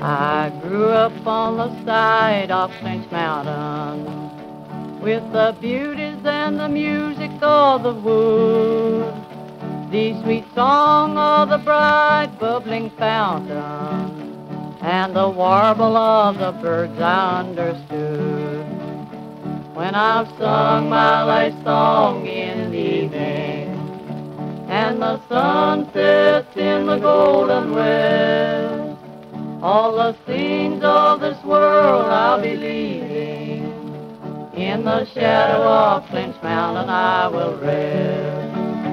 I grew up on the side of Clinch Mountain with the beauties and the music of the wood, the sweet song of the bright bubbling fountain, and the warble of the birds I understood. When I've sung my last song in the evening, and the sun sets in the golden west, all the scenes of this world I'll be leaving. In the shadow of Clinch Mountain I will rest.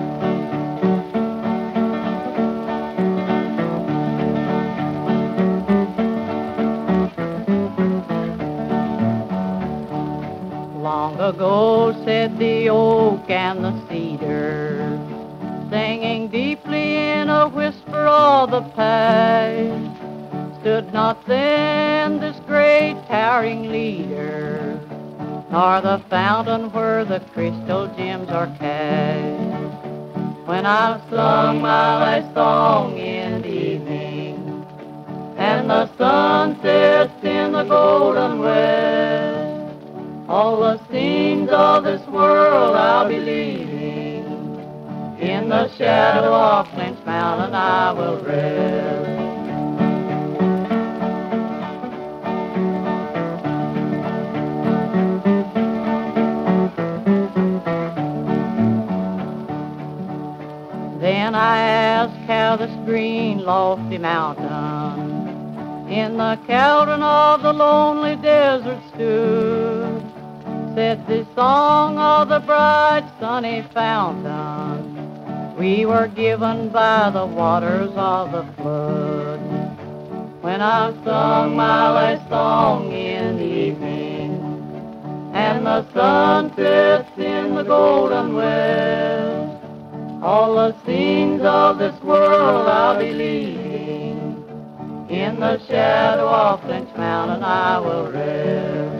Long ago said the oak and the cedar, singing deeply in a whisper of the past, stood not then this great towering leader, nor the fountain where the crystal gems are cast. When I've sung my last song in the evening, and the sun sets in the golden west, all the scenes of this world I'll be leaving. In the shadow of Clinch Mountain I will rest. Then I asked how this green lofty mountain in the caldron of the lonely desert stood. Said the song of the bright sunny fountain we were given by the waters of the flood. When I've sung my last song in the evening, and the sun sets in the golden west, all the scenes of this world I'll be leaving. In the shadow of Clinch Mountain I will rest.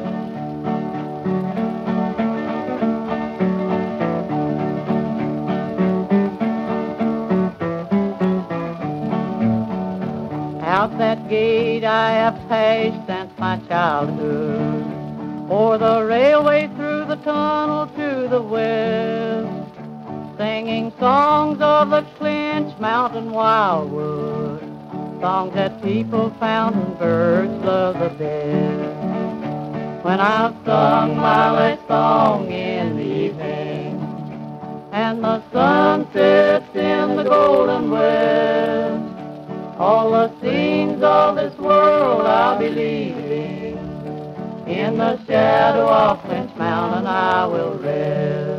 Out that gate I have passed since my childhood, o'er the railway through the tunnel to the west, singing songs of the Clinch Mountain wildwood, songs that people found and birds love the best. When I've sung my last song in the evening, and the sun sets in the golden west, all the scenes of this world I'll be leaving. In the shadow of Clinch Mountain I will rest.